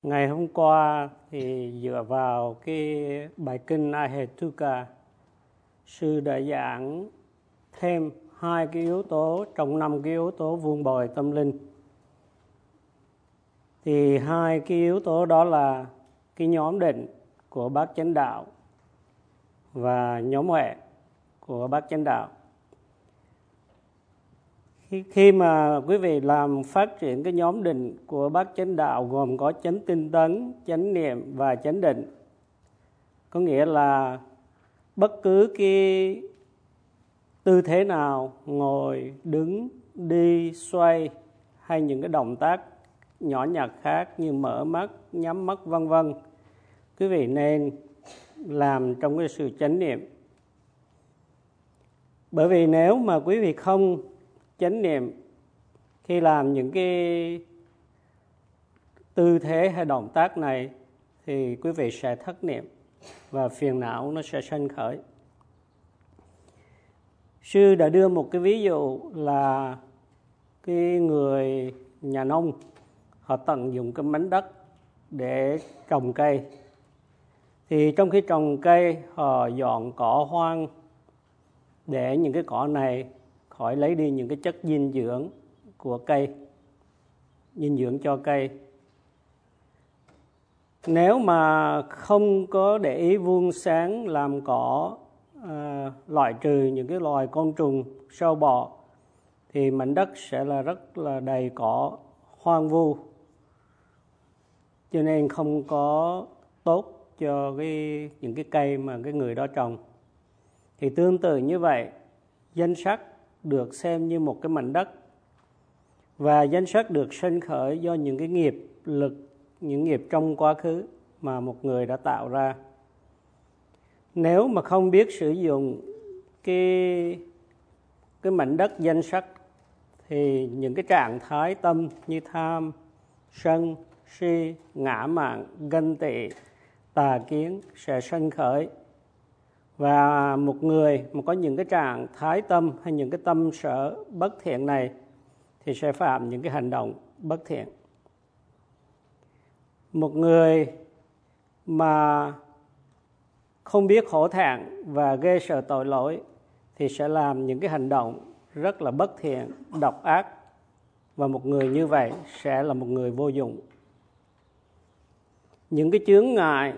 Ngày hôm qua thì dựa vào cái bài kinh Ahetuka, sư đã giảng thêm 2 cái yếu tố trong 5 cái yếu tố vuông bồi tâm linh. Thì 2 cái yếu tố đó là cái nhóm định của Bát Chánh Đạo và nhóm huệ của Bát Chánh Đạo. Khi mà quý vị làm phát triển cái nhóm định của Bát Chánh Đạo gồm có chánh tinh tấn, chánh niệm và chánh định, có nghĩa là bất cứ cái tư thế nào, ngồi, đứng, đi, xoay hay những cái động tác nhỏ nhặt khác như mở mắt, nhắm mắt vân vân, quý vị nên làm trong cái sự chánh niệm. Bởi vì nếu mà quý vị không chánh niệm khi làm những cái tư thế hay động tác này thì quý vị sẽ thất niệm và phiền não nó sẽ sanh khởi. Sư đã đưa một cái ví dụ là cái người nhà nông, họ tận dụng cái mảnh đất để trồng cây. Thì trong khi trồng cây, họ dọn cỏ hoang để những cái cỏ này khỏi lấy đi những cái chất dinh dưỡng của cây, dinh dưỡng cho cây. Nếu mà không có để ý vuông sáng làm cỏ, loại trừ những cái loài côn trùng, sâu bọ, thì mảnh đất sẽ là rất là đầy cỏ hoang vu, cho nên không có tốt cho những cái cây mà cái người đó trồng. Thì tương tự như vậy, danh sắc được xem như một cái mảnh đất, và danh sắc được sanh khởi do những cái nghiệp lực, những nghiệp trong quá khứ mà một người đã tạo ra. Nếu mà không biết sử dụng cái mảnh đất danh sắc thì những cái trạng thái tâm như tham, sân, si, ngã mạn, ganh tị, tà kiến sẽ sanh khởi. Và một người mà có những cái trạng thái tâm hay những cái tâm sở bất thiện này thì sẽ phạm những cái hành động bất thiện. Một người mà không biết hổ thẹn và ghê sợ tội lỗi thì sẽ làm những cái hành động rất là bất thiện, độc ác. Và một người như vậy sẽ là một người vô dụng. Những cái chướng ngại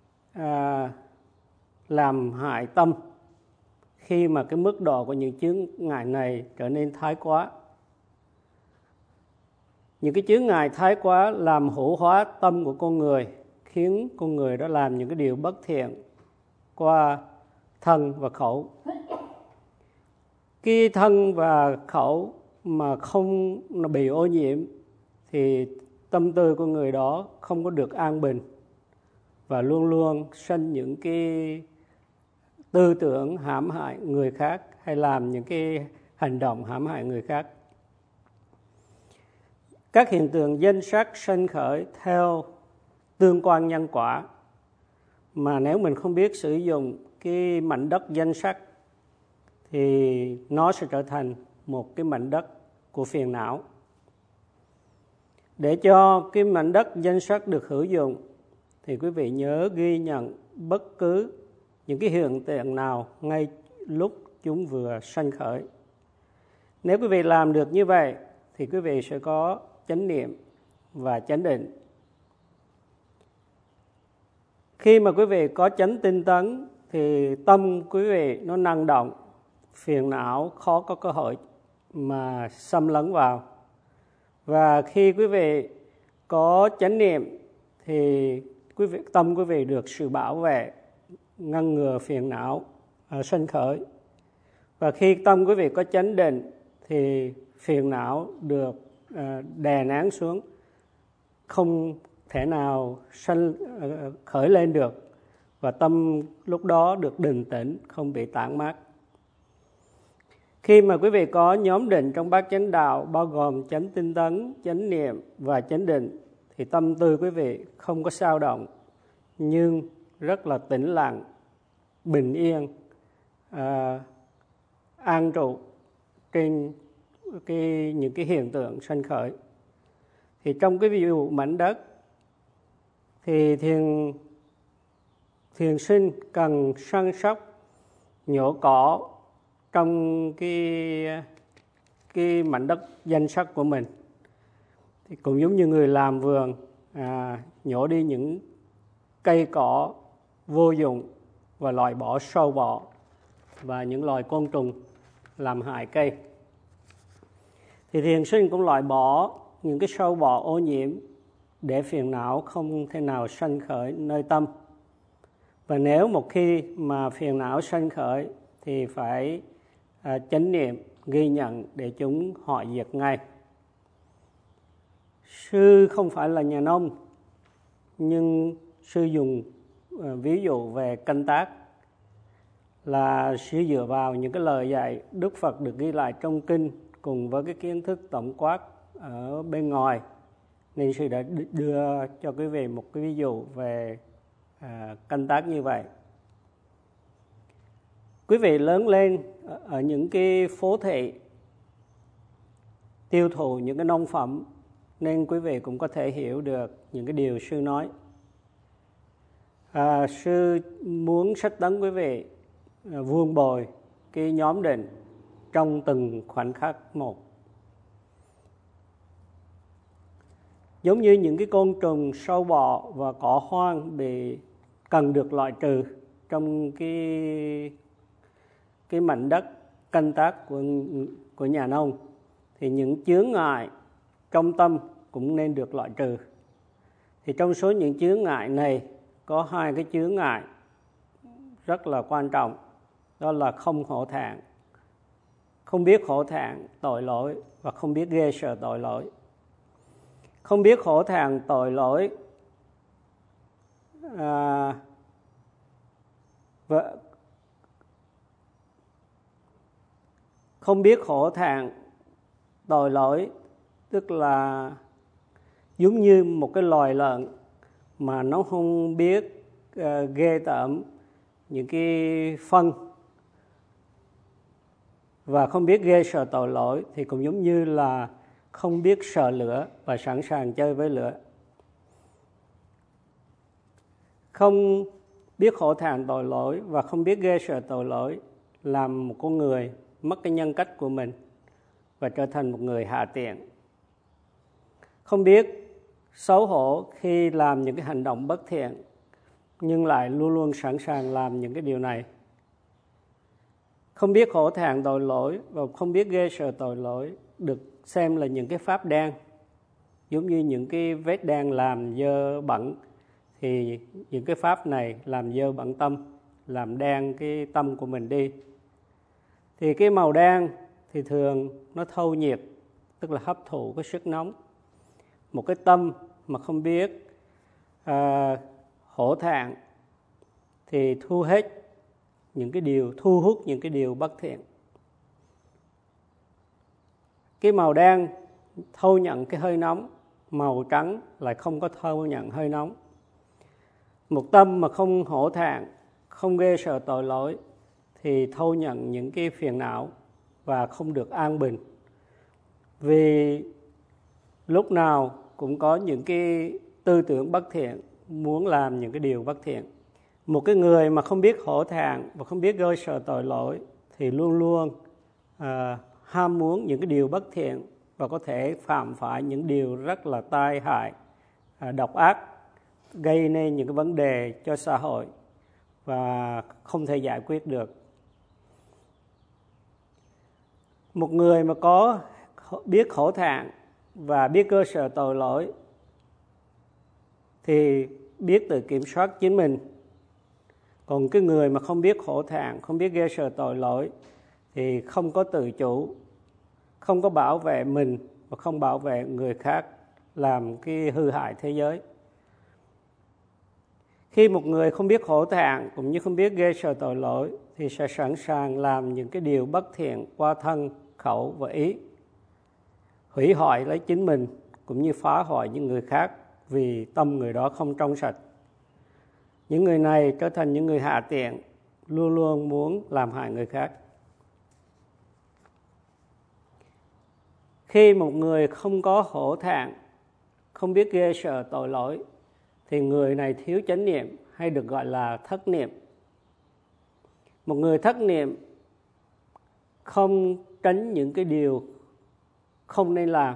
làm hại tâm, khi mà cái mức độ của những chướng ngại này trở nên thái quá. Những cái chướng ngại thái quá làm hữu hóa tâm của con người, khiến con người đó làm những cái điều bất thiện qua thân và khẩu. Cái thân và khẩu mà không bị ô nhiễm thì tâm tư của người đó không có được an bình và luôn luôn sanh những cái tư tưởng hãm hại người khác hay làm những cái hành động hãm hại người khác. Các hiện tượng danh sắc sanh khởi theo tương quan nhân quả, mà nếu mình không biết sử dụng cái mảnh đất danh sắc thì nó sẽ trở thành một cái mảnh đất của phiền não. Để cho cái mảnh đất danh sắc được hữu dụng thì quý vị nhớ ghi nhận bất cứ những cái hiện tượng nào ngay lúc chúng vừa sanh khởi. Nếu quý vị làm được như vậy thì quý vị sẽ có chánh niệm và chánh định. Khi mà quý vị có chánh tinh tấn thì tâm quý vị nó năng động, phiền não khó có cơ hội mà xâm lấn vào. Và khi quý vị có chánh niệm thì tâm quý vị được sự bảo vệ, ngăn ngừa phiền não sanh khởi. Và khi tâm quý vị có chánh định thì phiền não được đè nén xuống, không thể nào khởi lên được, và tâm lúc đó được định tĩnh, không bị tản mát. Khi mà quý vị có nhóm định trong Bát Chánh Đạo bao gồm chánh tinh tấn, chánh niệm và chánh định thì tâm tư quý vị không có dao động nhưng rất là tĩnh lặng, bình yên, an trụ trên những cái hiện tượng sanh khởi. Thì trong cái ví dụ mảnh đất thì thiền sinh cần săn sóc nhổ cỏ trong cái mảnh đất danh sắc của mình. Thì cũng giống như người làm vườn, nhổ đi những cây cỏ vô dụng và loại bỏ sâu bọ và những loài côn trùng làm hại cây. Thì thiền sinh cũng loại bỏ những cái sâu bọ ô nhiễm để phiền não không thể nào sanh khởi nơi tâm. Và nếu một khi mà phiền não sanh khởi thì phải chánh niệm, ghi nhận để chúng họ diệt ngay. Sư không phải là nhà nông, nhưng sư dùng ví dụ về canh tác là sư dựa vào những cái lời dạy Đức Phật được ghi lại trong kinh cùng với cái kiến thức tổng quát ở bên ngoài, nên sư đã đưa cho quý vị một cái ví dụ về canh tác như vậy. Quý vị lớn lên ở những cái phố thị tiêu thụ những cái nông phẩm, nên quý vị cũng có thể hiểu được những cái điều sư nói. Sư muốn sách tấn quý vị vuông bồi cái nhóm định trong từng khoảnh khắc một. Giống như những cái côn trùng, sâu bọ và cỏ hoang cần được loại trừ trong cái mảnh đất canh tác của nhà nông, thì những chướng ngại trong tâm cũng nên được loại trừ. Thì trong số những chướng ngại này có hai cái chướng ngại rất là quan trọng, đó là không hổ thẹn, không biết hổ thẹn tội lỗi và không biết ghê sợ tội lỗi. Không biết hổ thẹn tội lỗi và không biết hổ thẹn tội lỗi tức là giống như một cái loài lợn mà nó không biết ghê tởm những cái phân và không biết ghê sợ tội lỗi, thì cũng giống như là không biết sợ lửa và sẵn sàng chơi với lửa. Không biết hổ thẹn tội lỗi và không biết ghê sợ tội lỗi làm một con người mất cái nhân cách của mình và trở thành một người hạ tiện. Không biết xấu hổ khi làm những cái hành động bất thiện, nhưng lại luôn luôn sẵn sàng làm những cái điều này. Không biết hổ thẹn tội lỗi và không biết ghê sợ tội lỗi được xem là những cái pháp đen, giống như những cái vết đen làm dơ bẩn, thì những cái pháp này làm dơ bẩn tâm, làm đen cái tâm của mình đi. Thì cái màu đen thì thường nó thâu nhiệt, tức là hấp thụ cái sức nóng. Một cái tâm mà không biết hổ thẹn thì thu hút những cái điều bất thiện. Cái màu đen thâu nhận cái hơi nóng, màu trắng lại không có thâu nhận hơi nóng. Một tâm mà không hổ thẹn, không ghê sợ tội lỗi thì thâu nhận những cái phiền não và không được an bình. Vì lúc nào cũng có những cái tư tưởng bất thiện, muốn làm những cái điều bất thiện. Một cái người mà không biết hổ thẹn và không biết ghê sợ tội lỗi thì luôn luôn ham muốn những cái điều bất thiện và có thể phạm phải những điều rất là tai hại, độc ác, gây nên những cái vấn đề cho xã hội và không thể giải quyết được. Một người mà có biết hổ thẹn và biết ghê sợ tội lỗi thì biết tự kiểm soát chính mình. Còn cái người mà không biết hổ thẹn, không biết ghê sợ tội lỗi thì không có tự chủ, không có bảo vệ mình và không bảo vệ người khác, làm cái hư hại thế giới. Khi một người không biết hổ thẹn cũng như không biết ghê sợ tội lỗi thì sẽ sẵn sàng làm những cái điều bất thiện qua thân, khẩu và ý, hủy hoại lấy chính mình cũng như phá hoại những người khác vì tâm người đó không trong sạch. Những người này trở thành những người hạ tiện, luôn luôn muốn làm hại người khác. Khi một người không có hổ thẹn, không biết ghê sợ tội lỗi thì người này thiếu chánh niệm, hay được gọi là thất niệm. Một người thất niệm không tránh những cái điều không nên làm,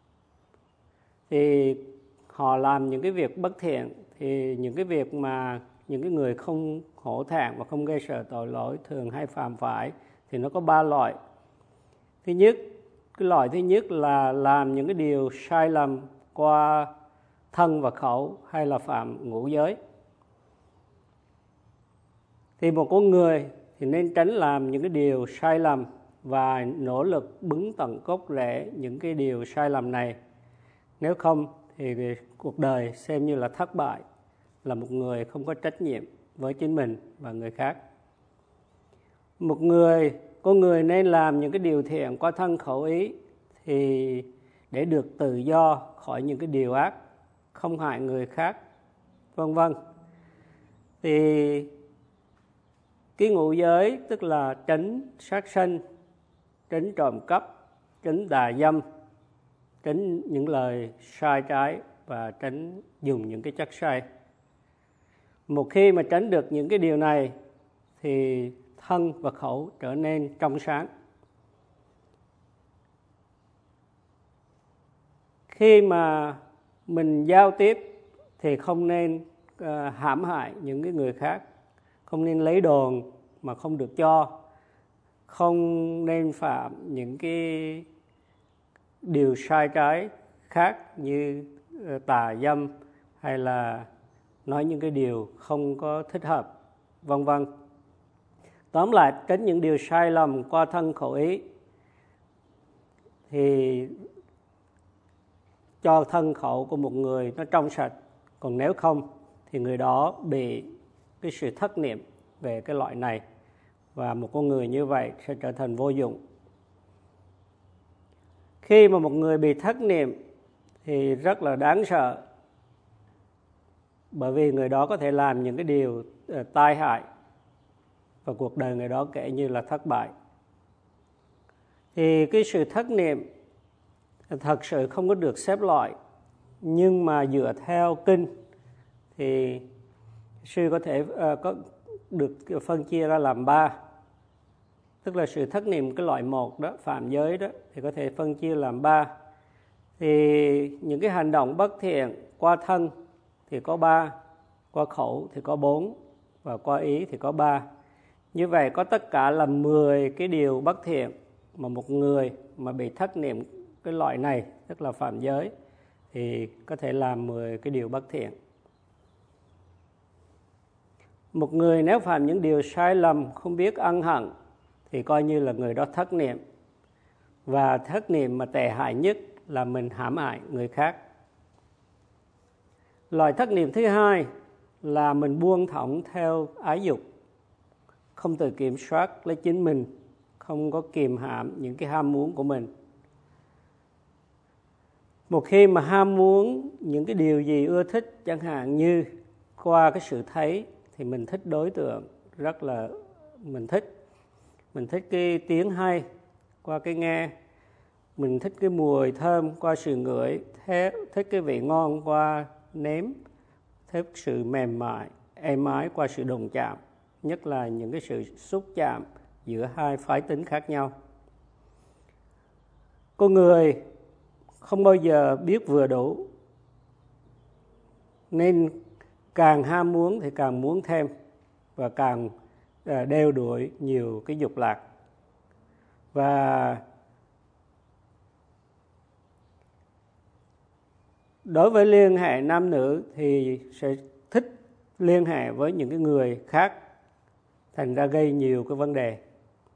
thì họ làm những cái việc bất thiện, thì những cái việc mà những cái người không hổ thẹn và không gây sợ tội lỗi thường hay phạm phải thì nó có 3 loại. Thứ nhất, cái loại thứ nhất là làm những cái điều sai lầm qua thân và khẩu, hay là phạm ngũ giới. Thì một con người thì nên tránh làm những cái điều sai lầm và nỗ lực bứng tận gốc rễ những cái điều sai lầm này. Nếu không thì cuộc đời xem như là thất bại, là một người không có trách nhiệm với chính mình và người khác. Con người nên làm những cái điều thiện qua thân khẩu ý thì để được tự do khỏi những cái điều ác, không hại người khác, vân vân. Thì cái ngũ giới tức là tránh sát sanh, tránh trộm cắp, tránh tà dâm, tránh những lời sai trái và tránh dùng những cái chất say. Một khi mà tránh được những cái điều này thì thân và khẩu trở nên trong sáng. Khi mà mình giao tiếp thì không nên hãm hại những cái người khác, không nên lấy đồ mà không được cho, không nên phạm những cái điều sai trái khác như tà dâm hay là nói những cái điều không có thích hợp, vân vân. Tóm lại, tránh những điều sai lầm qua thân khẩu ý thì cho thân khẩu của một người nó trong sạch. Còn nếu không thì người đó bị cái sự thất niệm về cái loại này, và một con người như vậy sẽ trở thành vô dụng. Khi mà một người bị thất niệm thì rất là đáng sợ, bởi vì người đó có thể làm những cái điều tai hại và cuộc đời người đó kể như là thất bại. Thì cái sự thất niệm thật sự không có được xếp loại, nhưng mà dựa theo kinh thì sư có thể có được phân chia ra làm 3. Tức là sự thất niệm cái loại 1 đó, phạm giới đó, thì có thể phân chia làm 3. Thì những cái hành động bất thiện qua thân thì có 3, qua khẩu thì có 4 và qua ý thì có 3. Như vậy có tất cả là 10 cái điều bất thiện mà một người mà bị thất niệm cái loại này, tức là phạm giới, thì có thể làm 10 cái điều bất thiện. Một người nếu phạm những điều sai lầm, không biết ân hận thì coi như là người đó thất niệm. Và thất niệm mà tệ hại nhất là mình hãm hại người khác. Loại thất niệm thứ hai là mình buông thõng theo ái dục, không tự kiểm soát lấy chính mình, không có kìm hãm những cái ham muốn của mình. Một khi mà ham muốn những cái điều gì ưa thích, chẳng hạn như qua cái sự thấy thì mình thích đối tượng, rất là mình thích cái tiếng hay qua cái nghe, mình thích cái mùi thơm qua sự ngửi, thích cái vị ngon qua nếm, thích sự mềm mại, êm ái qua sự đụng chạm, nhất là những cái sự xúc chạm giữa hai phái tính khác nhau. Con người không bao giờ biết vừa đủ, nên càng ham muốn thì càng muốn thêm và càng đeo đuổi nhiều cái dục lạc. Và đối với liên hệ nam nữ thì sẽ thích liên hệ với những cái người khác, thành ra gây nhiều cái vấn đề.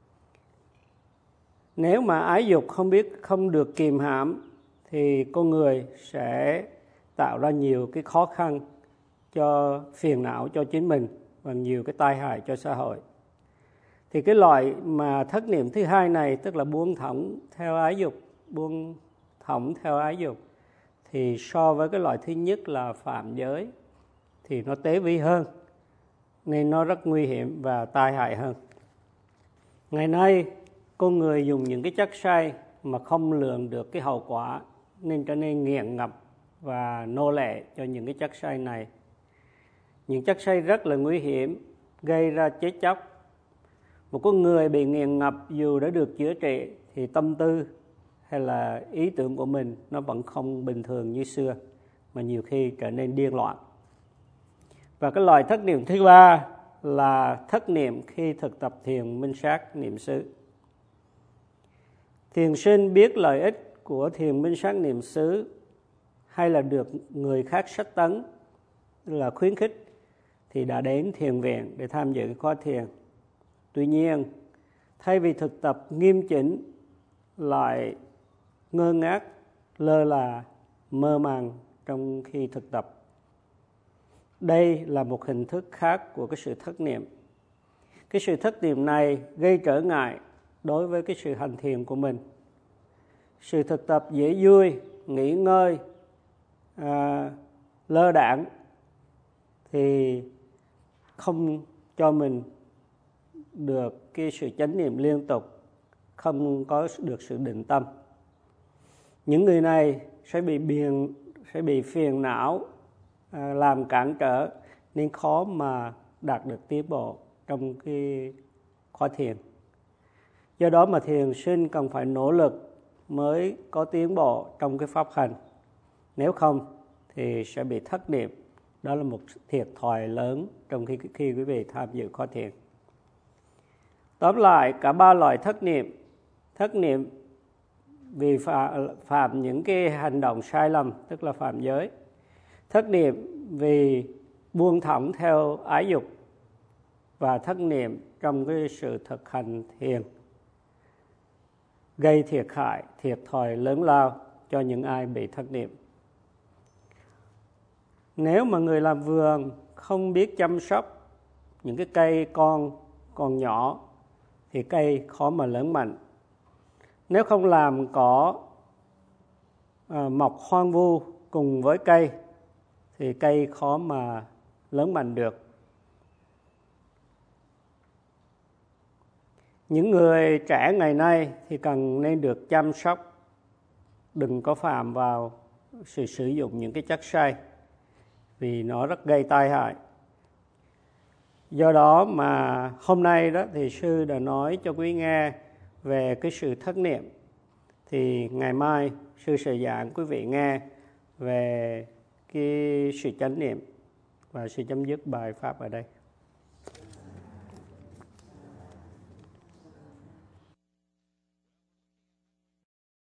Nếu mà ái dục không được kìm hãm thì con người sẽ tạo ra nhiều cái khó khăn cho phiền não cho chính mình và nhiều cái tai hại cho xã hội. Thì cái loại mà thất niệm thứ hai này, tức là buông thõng theo ái dục, thì so với cái loại thứ nhất là phạm giới thì nó tế vi hơn, nên nó rất nguy hiểm và tai hại hơn. Ngày nay con người dùng những cái chất say mà không lường được cái hậu quả, nên trở nên nghiện ngập và nô lệ cho những cái chất say này. Những chất say rất là nguy hiểm, gây ra chết chóc. Một con người bị nghiện ngập dù đã được chữa trị thì tâm tư hay là ý tưởng của mình nó vẫn không bình thường như xưa, mà nhiều khi trở nên điên loạn. Và cái loại thất niệm thứ ba là thất niệm khi thực tập thiền minh sát niệm xứ. Thiền sinh biết lợi ích của thiền minh sát niệm xứ hay là được người khác sách tấn là khuyến khích thì đã đến thiền viện để tham dự khóa thiền. Tuy nhiên, thay vì thực tập nghiêm chỉnh lại ngơ ngác, lơ là, mơ màng trong khi thực tập. Đây là một hình thức khác của cái sự thất niệm. Cái sự thất niệm này gây trở ngại đối với cái sự hành thiền của mình. Sự thực tập dễ vui, nghỉ ngơi, lơ đãng thì không cho mình được cái sự chánh niệm liên tục, không có được sự định tâm. Những người này sẽ bị phiền não làm cản trở nên khó mà đạt được tiến bộ trong cái khóa thiền. Do đó mà thiền sinh cần phải nỗ lực mới có tiến bộ trong cái pháp hành. Nếu không thì sẽ bị thất niệm. Đó là một thiệt thòi lớn trong khi quý vị tham dự khóa thiền. Tóm lại, cả ba loại thất niệm vì phạm những cái hành động sai lầm, tức là phạm giới. Thất niệm vì buông thõng theo ái dục, và thất niệm trong cái sự thực hành thiền gây thiệt thòi lớn lao cho những ai bị thất niệm. Nếu mà người làm vườn không biết chăm sóc những cái cây còn nhỏ thì cây khó mà lớn mạnh. Nếu không làm cỏ mọc hoang vu cùng với cây thì cây khó mà lớn mạnh được. Những người trẻ ngày nay thì cần nên được chăm sóc, đừng có phạm vào sự sử dụng những cái chất say vì nó rất gây tai hại. Do đó mà hôm nay đó thì sư đã nói cho quý nghe về cái sự thất niệm. Thì ngày mai sư sẽ giảng quý vị nghe về cái sự chánh niệm, và sư chấm dứt bài pháp ở đây.